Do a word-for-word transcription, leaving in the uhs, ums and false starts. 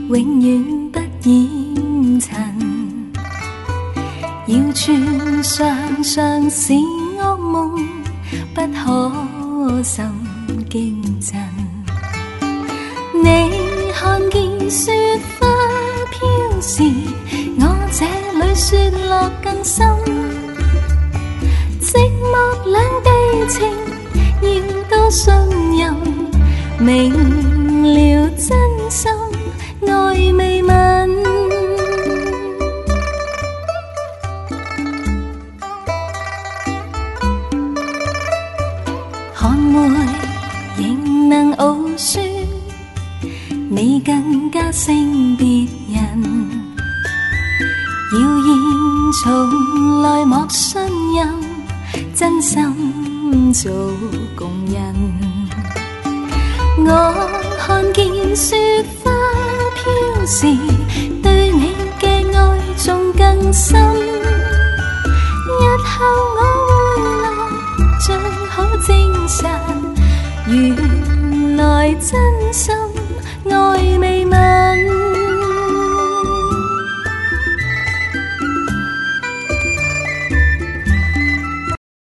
永远不染尘。谣传常常是噩梦，不可甚惊震。你看见雪花飘时，我这里雪落更深。寂寞两地情，要多信任。明了真心，爱未泯。寒梅仍能傲雪，你更加胜别人。谣言从来莫信任，真心做共人。我看见雪花飘时，对你嘅爱仲更深。